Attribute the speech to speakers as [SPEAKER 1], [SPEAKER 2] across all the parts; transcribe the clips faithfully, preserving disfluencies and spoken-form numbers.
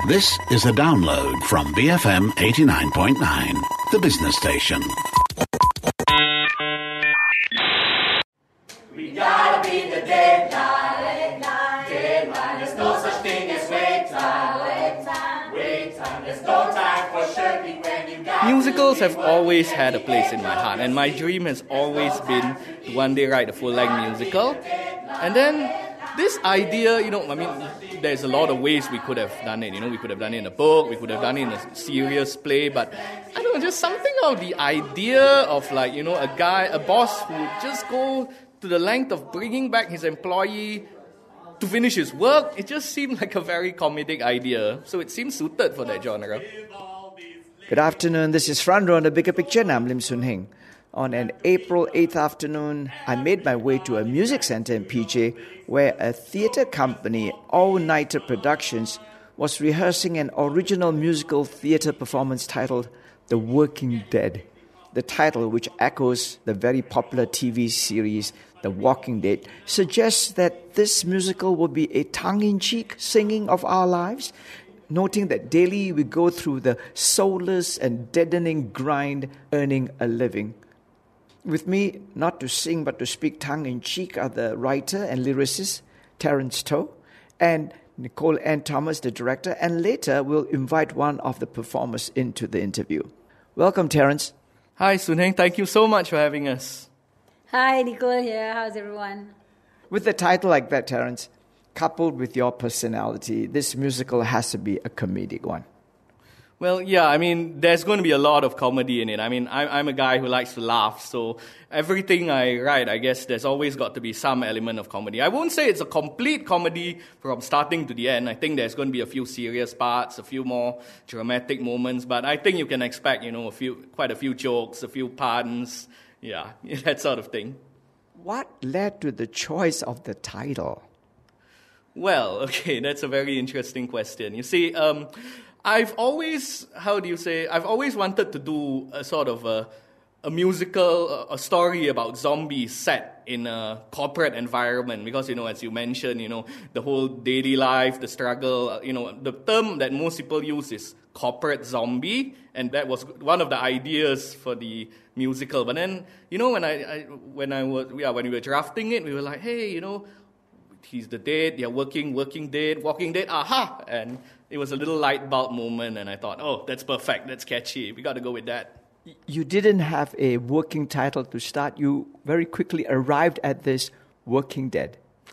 [SPEAKER 1] This is a download from B F M eighty-nine point nine, the business station.
[SPEAKER 2] We gotta beat the deadline, deadline. There's no such thing as wait time, wait time, wait time. There's no time for shirking when you got.
[SPEAKER 3] Musicals have always had a place in my heart, and my dream has always been to one day write a full-length musical. And then this idea, you know, I mean, there's a lot of ways we could have done it. You know, we could have done it in a book, we could have done it in a serious play, but I don't know, just something of the idea of, like, you know, a guy, a boss who would just go to the length of bringing back his employee to finish his work. It just seemed like a very comedic idea, so it seemed suited for that genre.
[SPEAKER 4] Good afternoon, this is Front Row on The Bigger Picture, and I'm Lim Soon Heng. On an April eighth afternoon, I made my way to a music center in P J where a theatre company, All Nighter Productions, was rehearsing an original musical theatre performance titled The Working Dead. The title, which echoes the very popular T V series The Walking Dead, suggests that this musical will be a tongue-in-cheek singing of our lives, noting that daily we go through the soulless and deadening grind earning a living. With me, not to sing but to speak tongue-in-cheek, are the writer and lyricist Terence To and Nicole Ann Thomas, the director, and later we'll invite one of the performers into the interview. Welcome, Terence.
[SPEAKER 3] Hi, Soon Heng. Thank you so much for having us.
[SPEAKER 5] Hi, Nicole here. How's everyone?
[SPEAKER 4] With a title like that, Terence, coupled with your personality, this musical has to be a comedic one.
[SPEAKER 3] Well, yeah, I mean, there's going to be a lot of comedy in it. I mean, I'm, I'm a guy who likes to laugh, so everything I write, I guess there's always got to be some element of comedy. I won't say it's a complete comedy from starting to the end. I think there's going to be a few serious parts, a few more dramatic moments, but I think you can expect, you know, a few, quite a few jokes, a few puns, yeah, that sort of thing.
[SPEAKER 4] What led to the choice of the title?
[SPEAKER 3] Well, okay, that's a very interesting question. You see, um... I've always, how do you say, I've always wanted to do a sort of a, a musical, a story about zombies set in a corporate environment because, you know, as you mentioned, you know, the whole daily life, the struggle, you know, the term that most people use is corporate zombie, and that was one of the ideas for the musical. But then, you know, when I, I when I was, yeah, when we were drafting it, we were like, hey, you know, he's the dead, they're working, working dead, walking dead, aha! And it was a little light bulb moment, and I thought, oh, that's perfect, that's catchy, we got to go with that.
[SPEAKER 4] You didn't have a working title to start. You very quickly arrived at this Working Dead.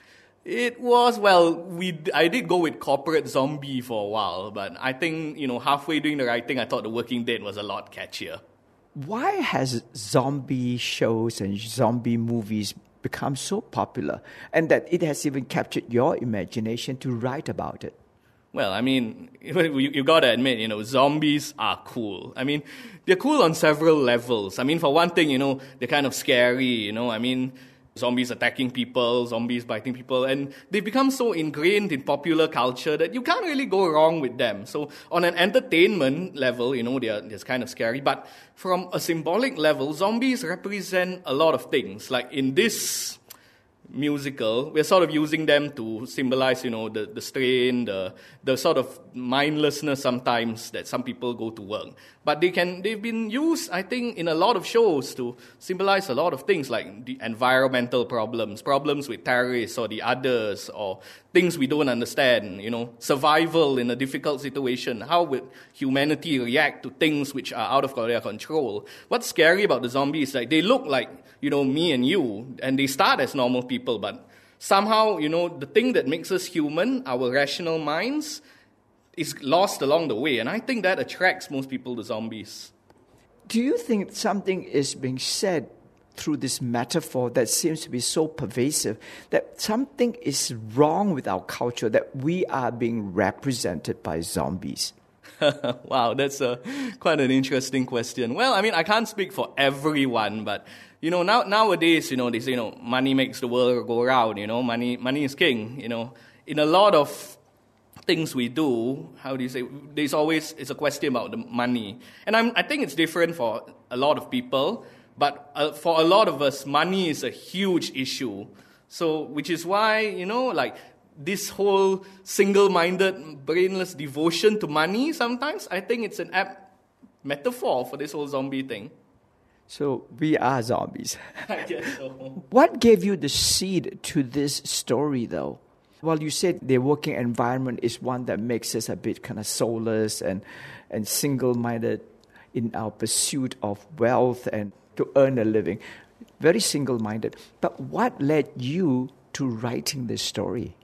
[SPEAKER 3] It was, well, we I did go with corporate zombie for a while, but I think, you know, halfway doing the writing, I thought The Working Dead was a lot catchier.
[SPEAKER 4] Why has zombie shows and zombie movies become so popular, and that it has even captured your imagination to write about it?
[SPEAKER 3] Well, I mean, you, you got to admit, you know, zombies are cool. I mean, they're cool on several levels. I mean, for one thing, you know, they're kind of scary, you know, I mean, zombies attacking people, zombies biting people, and they've become so ingrained in popular culture that you can't really go wrong with them. So on an entertainment level, you know, they're, they're kind of scary, but from a symbolic level, zombies represent a lot of things. Like in this musical, we're sort of using them to symbolize, you know, the, the strain, the the sort of mindlessness sometimes that some people go to work. But they can they've been used, I think, in a lot of shows to symbolize a lot of things like the environmental problems, problems with terrorists or the others, or things we don't understand, you know, survival in a difficult situation. How would humanity react to things which are out of their control? What's scary about the zombies is like they look like, you know, me and you, and they start as normal people, but somehow, you know, the thing that makes us human, our rational minds, is lost along the way, and I think that attracts most people to zombies.
[SPEAKER 4] Do you think something is being said through this metaphor that seems to be so pervasive, that something is wrong with our culture, that we are being represented by zombies?
[SPEAKER 3] Wow, that's a, quite an interesting question. Well, I mean, I can't speak for everyone, but, you know, now nowadays, you know, they say, you know, money makes the world go round, you know, money money is king, you know. In a lot of things we do, how do you say, there's always, it's a question about the money. And I'm, I think it's different for a lot of people, but uh, for a lot of us, money is a huge issue. So, which is why, you know, like, this whole single-minded, brainless devotion to money sometimes, I think it's an apt metaphor for this whole zombie thing.
[SPEAKER 4] So we are zombies.
[SPEAKER 3] I guess so.
[SPEAKER 4] What gave you the seed to this story, though? Well, you said the working environment is one that makes us a bit kind of soulless and, and single-minded in our pursuit of wealth and to earn a living. Very single-minded. But what led you to writing this story?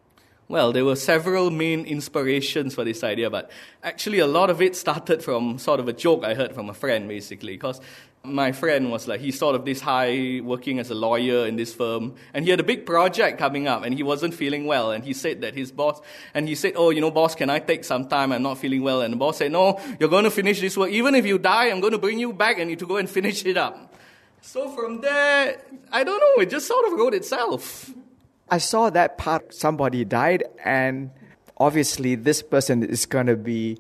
[SPEAKER 3] Well, there were several main inspirations for this idea, but actually a lot of it started from sort of a joke I heard from a friend, basically, because my friend was like, he's sort of this high, working as a lawyer in this firm, and he had a big project coming up, and he wasn't feeling well, and he said that his boss, and he said, oh, you know, boss, can I take some time? I'm not feeling well. And the boss said, no, you're going to finish this work. Even if you die, I'm going to bring you back and you to go and finish it up. So from there, I don't know, it just sort of wrote itself.
[SPEAKER 4] I saw that part, somebody died, and obviously this person is going to be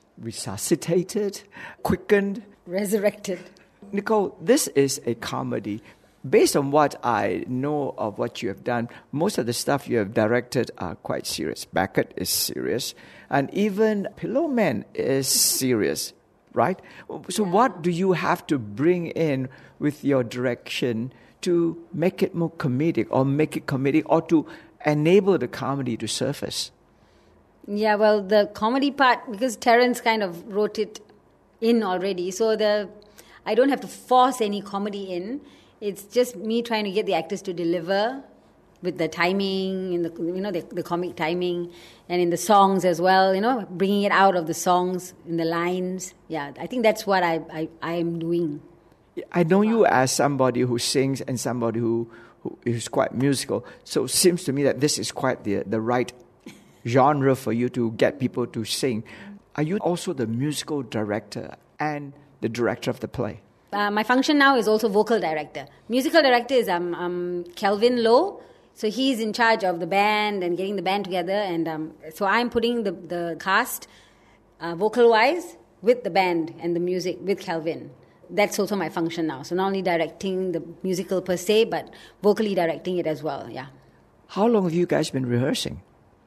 [SPEAKER 4] resuscitated, quickened.
[SPEAKER 5] Resurrected.
[SPEAKER 4] Nicole, this is a comedy. Based on what I know of what you have done, most of the stuff you have directed are quite serious. Beckett is serious, and even Pillowman is serious, right? So what do you have to bring in with your direction to make it more comedic, or make it comedic, or to enable the comedy to surface?
[SPEAKER 5] Yeah, well, the comedy part, because Terence kind of wrote it in already, so the I don't have to force any comedy in. It's just me trying to get the actors to deliver with the timing, in the you know the, the comic timing, and in the songs as well. You know, bringing it out of the songs in the lines. Yeah, I think that's what I I, I am doing.
[SPEAKER 4] I know you as somebody who sings and somebody who, who is quite musical. So it seems to me that this is quite the, the right genre for you to get people to sing. Are you also the musical director and the director of the play?
[SPEAKER 5] Uh, my function now is also vocal director. Musical director is um, um, Kelvin Lowe. So he's in charge of the band and getting the band together. And um, so I'm putting the, the cast uh, vocal-wise with the band and the music with Kelvin. That's also my function now. So not only directing the musical per se, but vocally directing it as well, yeah.
[SPEAKER 4] How long have you guys been rehearsing?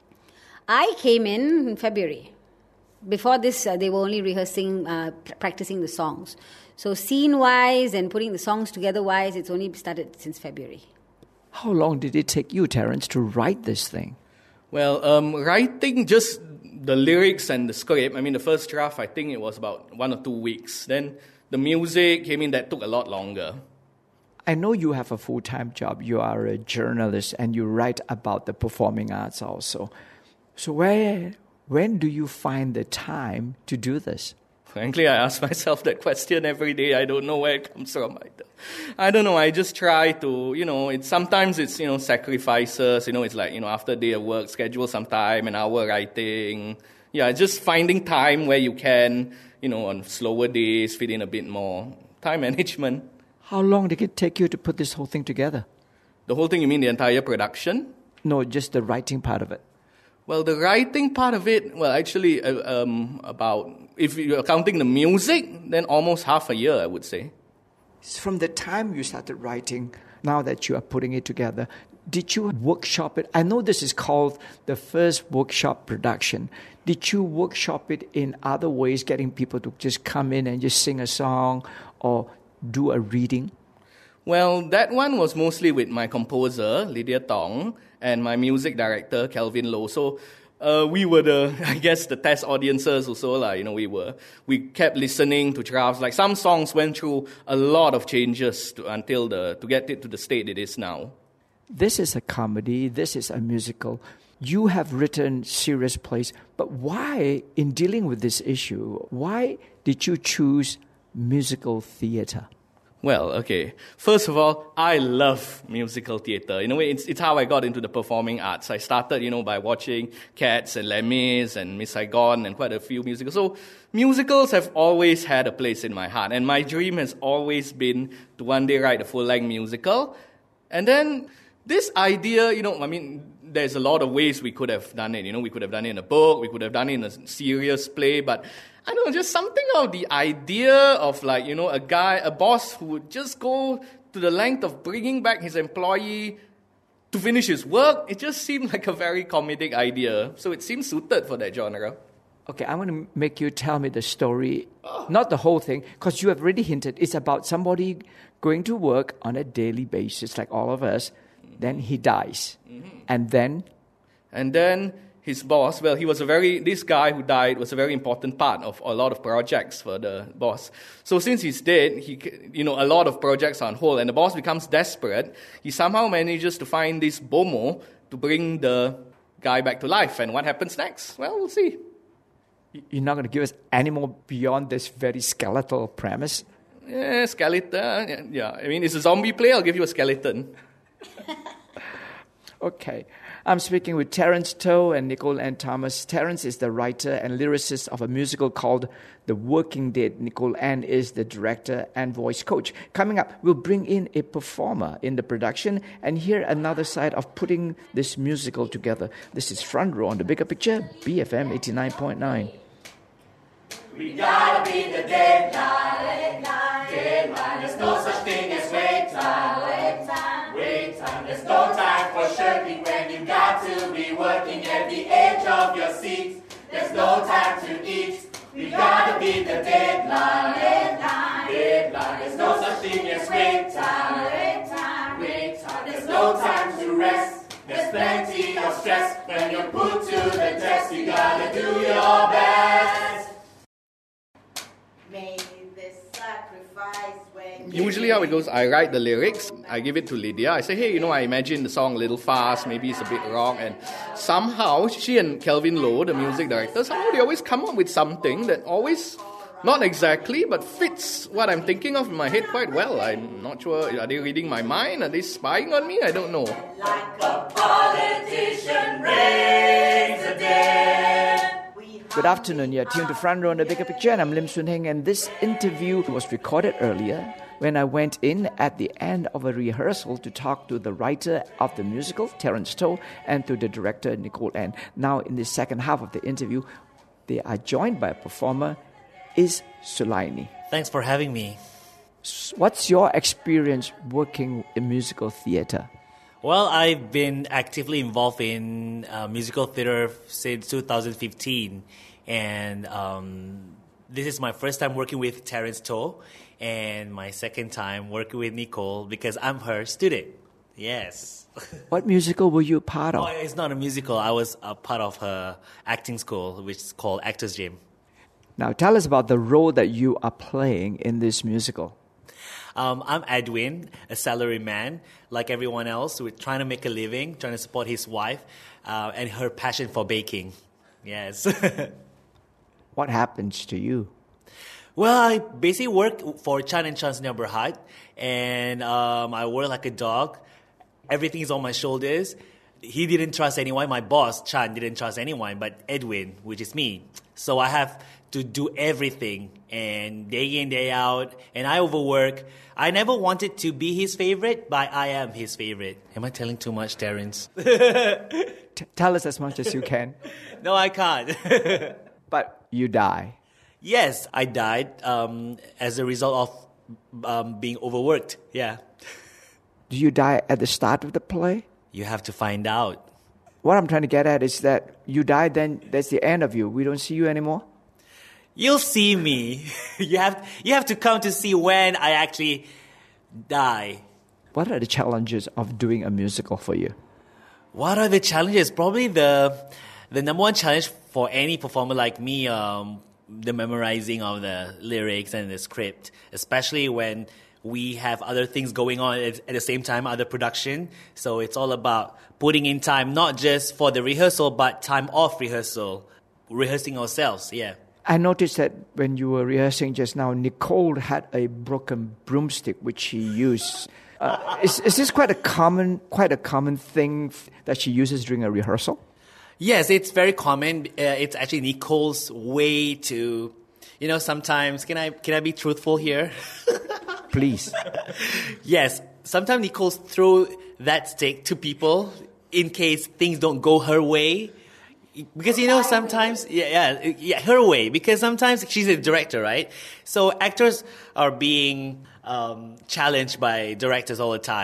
[SPEAKER 5] I came in in February. Before this, uh, they were only rehearsing, uh, pr- practicing the songs. So scene-wise and putting the songs together-wise, it's only started since February.
[SPEAKER 4] How long did it take you, Terence, to write this thing?
[SPEAKER 3] Well, um, writing just the lyrics and the script, I mean, the first draft, I think it was about one or two weeks. Then the music came in, that took a lot longer.
[SPEAKER 4] I know you have a full-time job. You are a journalist and you write about the performing arts also. So where, when do you find the time to do this?
[SPEAKER 3] Frankly, I ask myself that question every day. I don't know where it comes from either. I don't know. I just try to, you know, it's, sometimes it's, you know, sacrifices. You know, it's like, you know, after a day of work, schedule some time, an hour writing. Yeah, just finding time where you can, you know, on slower days, fit in a bit more. Time management.
[SPEAKER 4] How long did it take you to put this whole thing together?
[SPEAKER 3] The whole thing, you mean the entire production?
[SPEAKER 4] No, just the writing part of it.
[SPEAKER 3] Well, the writing part of it, well, actually, uh, um, about, if you're counting the music, then almost half a year, I would say.
[SPEAKER 4] From the time you started writing, now that you are putting it together, did you workshop it? I know this is called the first workshop production. Did you workshop it in other ways, getting people to just come in and just sing a song or do a reading?
[SPEAKER 3] Well, that one was mostly with my composer, Lydia Tong, and my music director, Kelvin Lowe. So uh, we were the, I guess, the test audiences also. Like, you know, we were, we kept listening to drafts. Like some songs went through a lot of changes to, until the, to get it to the state it is now.
[SPEAKER 4] This is a comedy. This is a musical. You have written serious plays, but why, in dealing with this issue, why did you choose musical theatre?
[SPEAKER 3] Well, okay. First of all, I love musical theatre. In a way, it's, it's how I got into the performing arts. I started, you know, by watching Cats and Les Mis and Miss Saigon and quite a few musicals. So musicals have always had a place in my heart. And my dream has always been to one day write a full-length musical. And then this idea, you know, I mean, there's a lot of ways we could have done it. You know, we could have done it in a book, we could have done it in a serious play, but I don't know, just something of the idea of like, you know, a guy, a boss who would just go to the length of bringing back his employee to finish his work. It just seemed like a very comedic idea. So it seemed suited for that genre.
[SPEAKER 4] Okay, I want to make you tell me the story, not the whole thing, because you have already hinted it's about somebody going to work on a daily basis, like all of us. Then he dies. Mm-hmm. And then?
[SPEAKER 3] And then his boss, well, he was a very, this guy who died was a very important part of a lot of projects for the boss. So since he's dead, he, you know, a lot of projects are on hold, and the boss becomes desperate. He somehow manages to find this Bomo to bring the guy back to life. And what happens next? Well, we'll see.
[SPEAKER 4] You're not going to give us any more beyond this very skeletal premise?
[SPEAKER 3] Yeah, skeleton. Yeah, I mean, it's a zombie play. I'll give you a skeleton.
[SPEAKER 4] Okay. I'm speaking with Terence To and Nicole Ann Thomas. Terence is the writer and lyricist of a musical called The Working Dead. Nicole Ann is the director and voice coach. Coming up, we'll bring in a performer in the production and hear another side of putting this musical together. This is Front Row on The Bigger Picture, B F M eighty-nine point nine.
[SPEAKER 2] We gotta be the deadline, deadline. There's no such thing as wait time, wait time, wait time. There's no time for shirking when you got to be working at the edge of your seat. There's no time to eat. We gotta be the deadline, deadline, deadline. There's no such thing as wait time, wait time, wait time. There's no time to rest. There's plenty of stress when you're put to the test. You gotta do your best.
[SPEAKER 3] Usually how it goes, I write the lyrics, I give it to Lydia, I say, hey, you know, I imagine the song a little fast, maybe it's a bit wrong, and somehow, she and Kelvin Lowe, the music director, somehow they always come up with something that always, not exactly, but fits what I'm thinking of in my head quite well. I'm not sure, are they reading my mind? Are they spying on me? I don't know.
[SPEAKER 2] Like a politician raise the dead.
[SPEAKER 4] Good afternoon, you're tuned to Front Row on The Bigger Picture, and I'm Lim Soon Heng, and this interview was recorded earlier when I went in at the end of a rehearsal to talk to the writer of the musical, Terence To, and to the director, Nicole Ann. Now, in the second half of the interview, they are joined by a performer, Is Sulaini.
[SPEAKER 6] Thanks for having me.
[SPEAKER 4] What's your experience working in musical theatre?
[SPEAKER 6] Well, I've been actively involved in uh, musical theatre since two thousand fifteen, and um, this is my first time working with Terence To, and my second time working with Nicole because I'm her student. Yes.
[SPEAKER 4] What musical were you part of?
[SPEAKER 6] Oh, it's not a musical. I was a part of her acting school, which is called Actors Gym.
[SPEAKER 4] Now, tell us about the role that you are playing in this musical.
[SPEAKER 6] Um, I'm Edwin, a salary man, like everyone else, who is trying to make a living, trying to support his wife, uh, and her passion for baking. Yes.
[SPEAKER 4] What happens to you?
[SPEAKER 6] Well, I basically work for Chan and Chan's neighborhood, and um, I work like a dog. Everything is on my shoulders. He didn't trust anyone. My boss, Chan, didn't trust anyone but Edwin, which is me. So I have to do everything, and day in, day out, and I overwork. I never wanted to be his favorite, but I am his favorite. Am I telling too much, Terence?
[SPEAKER 4] T- tell us as much as you can.
[SPEAKER 6] No, I can't.
[SPEAKER 4] But you die.
[SPEAKER 6] Yes, I died um, as a result of um, being overworked, yeah.
[SPEAKER 4] Do you die at the start of the play?
[SPEAKER 6] You have to find out.
[SPEAKER 4] What I'm trying to get at is that you die, then that's the end of you. We don't see you anymore?
[SPEAKER 6] You'll see me. you have you have to come to see when I actually die.
[SPEAKER 4] What are the challenges of doing a musical for you?
[SPEAKER 6] What are the challenges? Probably the the number one challenge for any performer like me, um, the memorizing of the lyrics and the script, especially when we have other things going on at, at the same time, other production. So it's all about putting in time, not just for the rehearsal, but time off rehearsal, rehearsing ourselves, yeah.
[SPEAKER 4] I noticed that when you were rehearsing just now, Nicole had a broken broomstick which she used. Uh, is, is this quite a common, quite a common thing that she uses during a rehearsal?
[SPEAKER 6] Yes, it's very common. Uh, it's actually Nicole's way to, you know, sometimes, can I can I be truthful here?
[SPEAKER 4] Please.
[SPEAKER 6] Yes, sometimes Nicole throw that stick to people in case things don't go her way. Because, you know, sometimes, yeah, yeah, yeah, her way. Because sometimes she's a director, right? So actors are being um, challenged by directors all the time.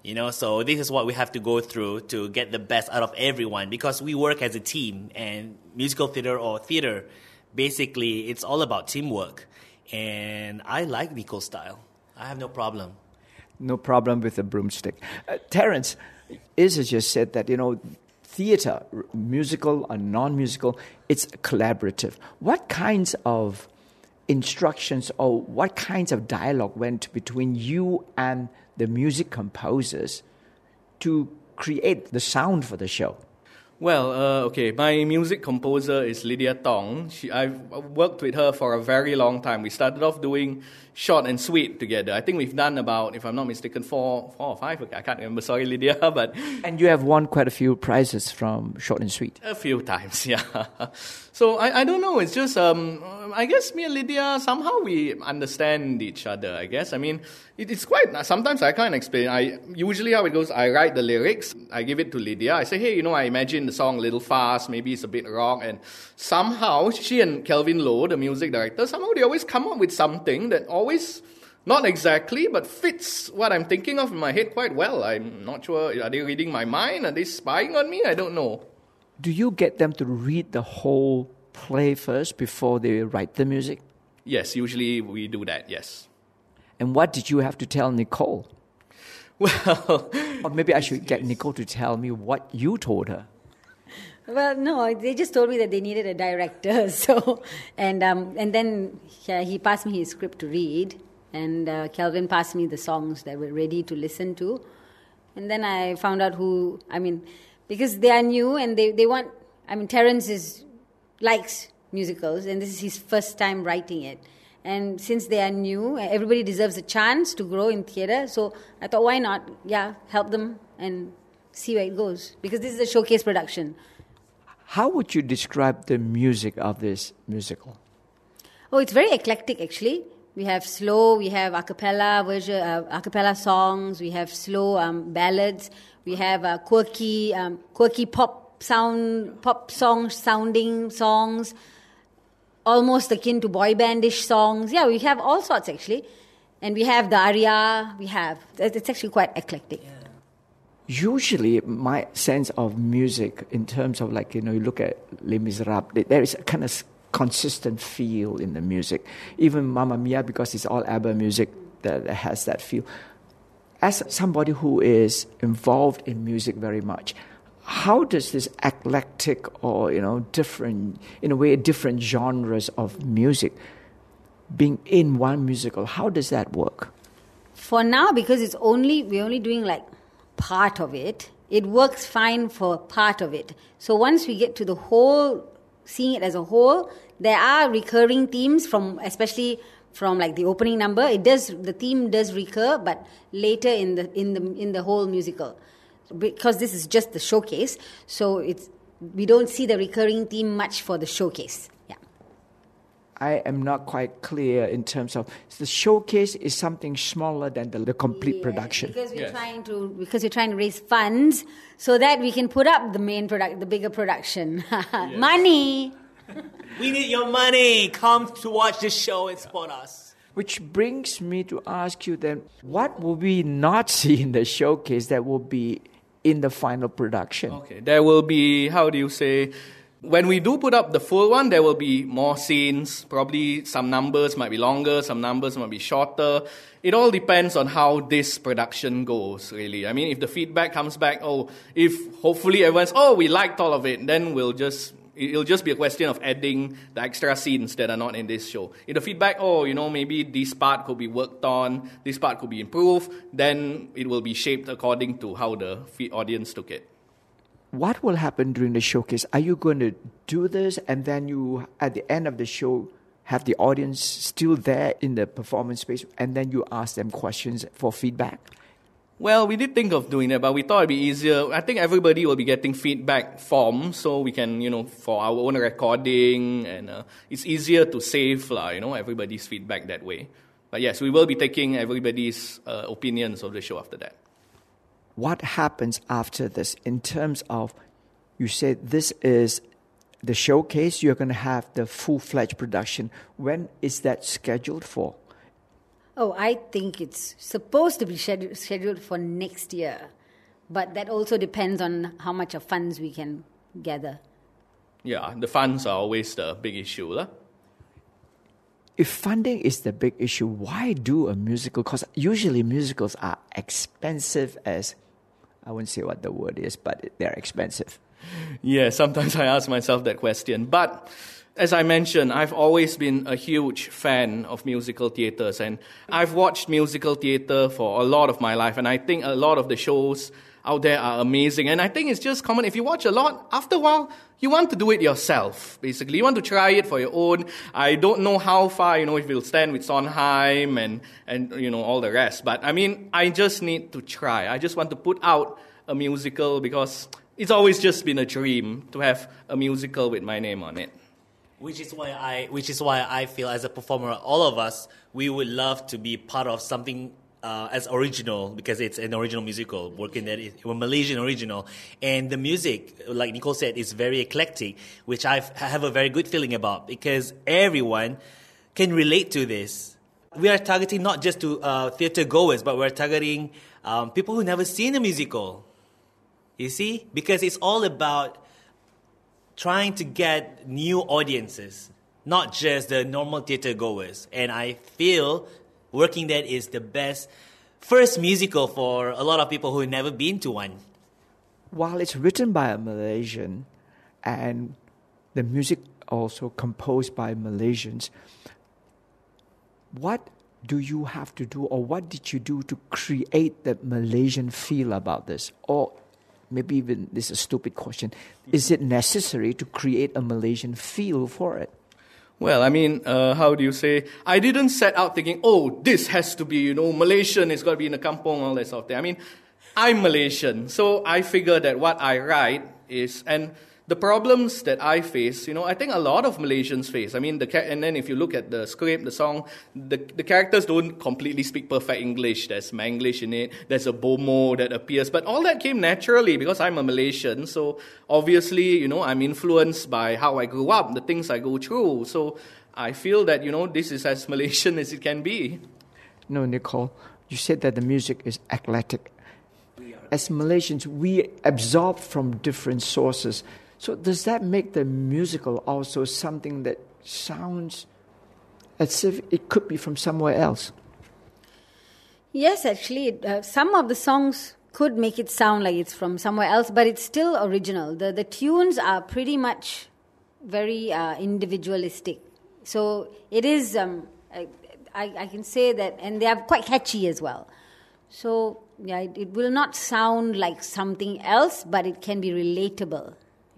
[SPEAKER 6] You know, so this is what we have to go through to get the best out of everyone, because we work as a team, and musical theater or theater, basically, it's all about teamwork. And I like Nico's style. I have no problem.
[SPEAKER 4] No problem with the broomstick. Uh, Terence, Isa just said that, you know, theater, musical or non-musical, it's collaborative. What kinds of instructions or what kinds of dialogue went between you and the music composers to create the sound for the show?
[SPEAKER 3] Well, uh, okay, my music composer is Lydia Tong. She, I've worked with her for a very long time. We started off doing short and sweet together. I think we've done about, if I'm not mistaken, four, four or five. Okay, I can't remember. Sorry, Lydia, but
[SPEAKER 4] and you have won quite a few prizes from short and sweet.
[SPEAKER 3] A few times, yeah. So I, I don't know. It's just um, I guess me and Lydia somehow we understand each other. I guess I mean it, it's quite. Sometimes I can't explain. I usually how it goes. I write the lyrics. I give it to Lydia. I say, hey, you know, I imagine the song a little fast. Maybe it's a bit rock, and somehow she and Kelvin Lowe, the music director, somehow they always come up with something that always, not exactly, but fits what I'm thinking of in my head quite well. I'm not sure, are they reading my mind? Are they spying on me? I don't know.
[SPEAKER 4] Do you get them to read the whole play first before they write the music?
[SPEAKER 3] Yes, usually we do that, yes.
[SPEAKER 4] And what did you have to tell Nicole?
[SPEAKER 3] Well...
[SPEAKER 4] or maybe I should get Nicole to tell me what you told her.
[SPEAKER 5] Well, no, they just told me that they needed a director. So, and um, and then yeah, he passed me his script to read, and uh, Kelvin passed me the songs that were ready to listen to, and then I found out who. I mean, because they are new and they, they want. I mean, Terence is likes musicals, and this is his first time writing it. And since they are new, everybody deserves a chance to grow in theatre. So I thought, why not? Yeah, help them and see where it goes, because this is a showcase production.
[SPEAKER 4] How would you describe the music of this musical?
[SPEAKER 5] Oh, it's very eclectic, actually. We have slow, we have a cappella version, uh, a cappella songs, we have slow um, ballads, we have uh, quirky, um, quirky pop sound, pop song sounding songs, almost akin to boy bandish songs. Yeah, we have all sorts, actually. And we have the aria, we have, it's actually quite eclectic. Yeah.
[SPEAKER 4] Usually, my sense of music, in terms of like, you know, you look at Les Miserables, there is a kind of consistent feel in the music. Even Mamma Mia, because it's all ABBA music, that has that feel. As somebody who is involved in music very much, how does this eclectic or, you know, different, in a way, different genres of music being in one musical, how does that work?
[SPEAKER 5] For now, because it's only, we're only doing like part of it, it works fine for part of it. So once we get to the whole, seeing it as a whole, there are recurring themes from, especially from like the opening number. It does, the theme does recur, but later in the in the in the whole musical, because this is just the showcase. So it's we don't see the recurring theme much for the showcase. Yeah.
[SPEAKER 4] I am not quite clear in terms of the showcase is something smaller than the, the complete
[SPEAKER 5] yeah,
[SPEAKER 4] production.
[SPEAKER 5] Because we're
[SPEAKER 3] yes.
[SPEAKER 5] trying to because we're trying to raise funds so that we can put up the main product, the bigger production. yes. Money.
[SPEAKER 6] We need your money. Come to watch this show and support us.
[SPEAKER 4] Which brings me to ask you then, what will we not see in the showcase that will be in the final production?
[SPEAKER 3] Okay, there will be, how do you say, when we do put up the full one, there will be more scenes. Probably some numbers might be longer, some numbers might be shorter. It all depends on how this production goes, really. I mean, if the feedback comes back, oh, if hopefully everyone's, oh, we liked all of it, then we'll just, it'll just be a question of adding the extra scenes that are not in this show. If the feedback, oh, you know, maybe this part could be worked on, this part could be improved, then it will be shaped according to how the audience took it.
[SPEAKER 4] What will happen during the showcase? Are you going to do this and then you, at the end of the show, have the audience still there in the performance space and then you ask them questions for feedback?
[SPEAKER 3] Well, we did think of doing that, but we thought it'd be easier. I think everybody will be getting feedback forms, so we can, you know, for our own recording, and uh, it's easier to save, uh, you know, everybody's feedback that way. But yes, we will be taking everybody's uh, opinions of the show after that.
[SPEAKER 4] What happens after this in terms of, you said this is the showcase, you're going to have the full-fledged production. When is that scheduled for?
[SPEAKER 5] Oh, I think it's supposed to be scheduled, scheduled for next year. But that also depends on how much of funds we can gather.
[SPEAKER 3] Yeah, the funds are always the big issue. Lah.
[SPEAKER 4] If funding is the big issue, why do a musical? Because usually musicals are expensive as, I wouldn't say what the word is, but they're expensive.
[SPEAKER 3] Yeah, sometimes I ask myself that question. But as I mentioned, I've always been a huge fan of musical theatres, and I've watched musical theatre for a lot of my life, and I think a lot of the shows out there are amazing. And I think it's just common. If you watch a lot, after a while, you want to do it yourself, basically. You want to try it for your own. I don't know how far, you know, if you'll stand with Sondheim and, and, you know, all the rest. But, I mean, I just need to try. I just want to put out a musical because it's always just been a dream to have a musical with my name on it.
[SPEAKER 6] Which is why I, which is why I feel as a performer, all of us, we would love to be part of something Uh, as original, because it's an original musical, working that it's a Malaysian original, and the music, like Nicole said, is very eclectic, which I've, I have a very good feeling about, because everyone can relate to this. We are targeting not just to uh, theatre goers, but we're targeting um, people who never seen a musical. You see, because it's all about trying to get new audiences, not just the normal theatre goers, and I feel Working Dead is the best first musical for a lot of people who have never been to one.
[SPEAKER 4] While it's written by a Malaysian and the music also composed by Malaysians, what do you have to do, or what did you do to create the Malaysian feel about this? Or maybe even, this is a stupid question, is it necessary to create a Malaysian feel for it?
[SPEAKER 3] Well, I mean, uh, how do you say? I didn't set out thinking, oh, this has to be, you know, Malaysian, it's got to be in a kampong, all that sort of thing. I mean, I'm Malaysian, so I figure that what I write is, and the problems that I face, you know, I think a lot of Malaysians face. I mean, the and then if you look at the script, the song, the the characters don't completely speak perfect English. There's Manglish in it. There's a bomo that appears. But all that came naturally because I'm a Malaysian. So obviously, you know, I'm influenced by how I grew up, the things I go through. So I feel that, you know, this is as Malaysian as it can be.
[SPEAKER 4] No, Nicole, you said that the music is eclectic. As Malaysians, we absorb from different sources. So does that make the musical also something that sounds as if it could be from somewhere else?
[SPEAKER 5] Yes, actually, uh, some of the songs could make it sound like it's from somewhere else, but it's still original. The the tunes are pretty much very uh, individualistic. So it is, um, I, I, I can say that, and they are quite catchy as well. So yeah, it, it will not sound like something else, but it can be relatable.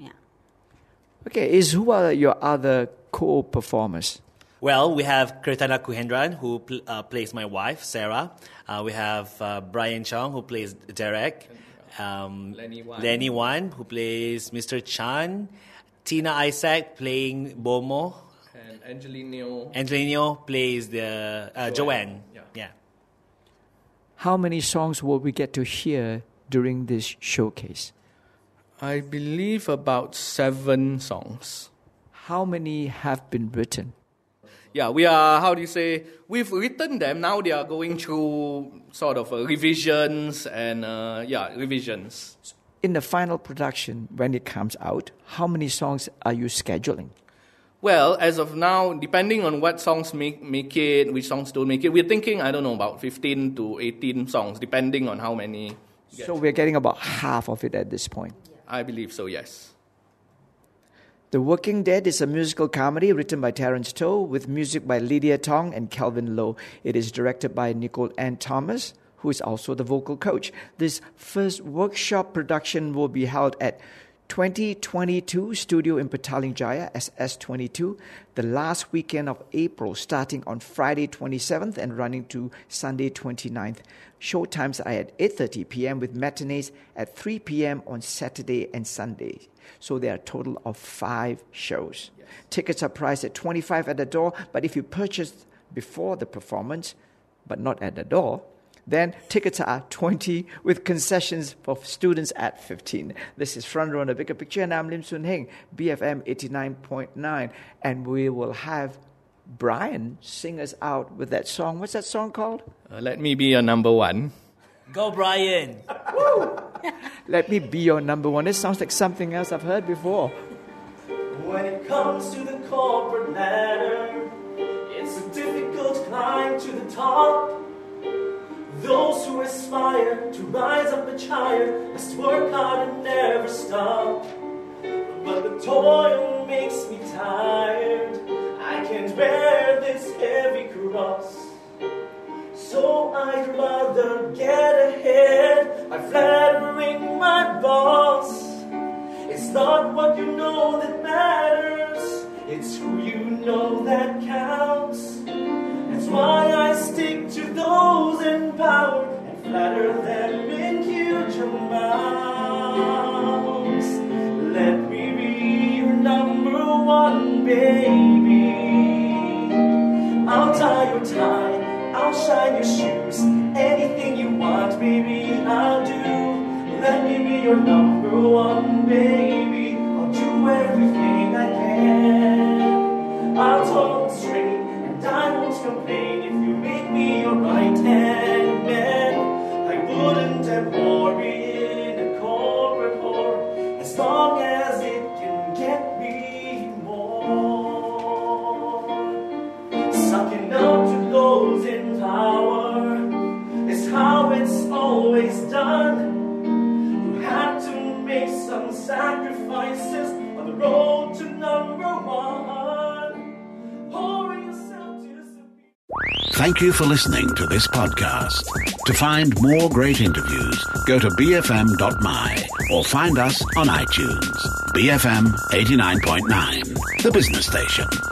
[SPEAKER 4] Okay, is who are your other co-performers?
[SPEAKER 6] Well, we have Kirtana Kuhendran, who pl- uh, plays my wife, Sarah. Uh, we have uh, Brian Chong, who plays Derek. Um,
[SPEAKER 3] Lenny Wan.
[SPEAKER 6] Lenny Wan, who plays Mister Chan. Tina Isaac playing Bomo.
[SPEAKER 3] And Angelino.
[SPEAKER 6] Angelino plays the uh, Joanne. Joanne.
[SPEAKER 3] Yeah.
[SPEAKER 6] yeah.
[SPEAKER 4] How many songs will we get to hear during this showcase?
[SPEAKER 3] I believe about seven songs.
[SPEAKER 4] How many have been written?
[SPEAKER 3] Yeah, we are, how do you say, we've written them. Now they are going through sort of uh, revisions and, uh, yeah, revisions.
[SPEAKER 4] In the final production, when it comes out, how many songs are you scheduling?
[SPEAKER 3] Well, as of now, depending on what songs make, make it, which songs don't make it, we're thinking, I don't know, about fifteen to eighteen songs, depending on how many.
[SPEAKER 4] So we're getting about half of it at this point.
[SPEAKER 3] I believe so, yes.
[SPEAKER 4] The Working Dead is a musical comedy written by Terence Toh with music by Lydia Tong and Kelvin Loh. It is directed by Nicole Ann Thomas, who is also the vocal coach. This first workshop production will be held at twenty twenty-two Studio in Petaling Jaya, S S twenty-two, the last weekend of April, starting on Friday twenty-seventh and running to Sunday twenty-ninth. Show times are at eight thirty p.m. with matinees at three p.m. on Saturday and Sunday. So there are a total of five shows. Yes. Tickets are priced at twenty-five dollars at the door, but if you purchase before the performance, but not at the door, then tickets are twenty dollars with concessions for students at fifteen dollars. This is Front Row on the Bigger Picture, and I'm Lim Soon Heng, B F M eighty-nine point nine, and we will have Brian sing us out with that song. What's that song called?
[SPEAKER 3] Uh, let me be your number one.
[SPEAKER 6] Go, Brian.
[SPEAKER 4] Let me be your number one. This sounds like something else I've heard before.
[SPEAKER 7] When it comes to the corporate ladder, it's a difficult climb to the top. Those who aspire to rise up much higher must work hard and never stop. But the toil makes me tired. I can't bear this heavy cross. So I'd rather get ahead by flattering my boss. It's not what you know that matters, it's who you know that counts. That's why I stick to those in power and flatter them in huge amounts. Let me be your number one, baby. I'll tie your tie, I'll shine your shoes. Anything you want, baby, I'll do. Let me be your number one, baby. I'll do everything I can. I'll talk straight and I won't complain if you make me your right-hand man. I wouldn't abhor being a corporate whore as long as it can get me more. Sucking up to those in power is how it's always done. Have to make some sacrifices on the road to number one. Pouring yourself to disappear.
[SPEAKER 1] Thank you for listening to this podcast. To find more great interviews, go to b f m dot m y or find us on iTunes. B F M eighty-nine point nine, the business station.